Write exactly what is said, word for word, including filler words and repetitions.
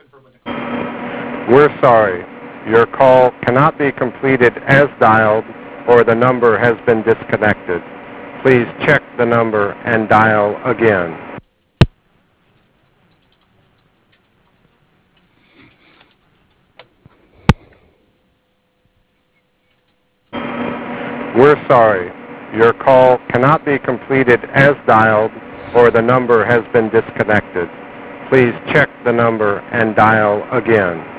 We're sorry. Your call cannot be completed as dialed, or the number has been disconnected. Please check the number and dial again. We're sorry. Your call cannot be completed as dialed, or the number has been disconnected. Please check the number and dial again.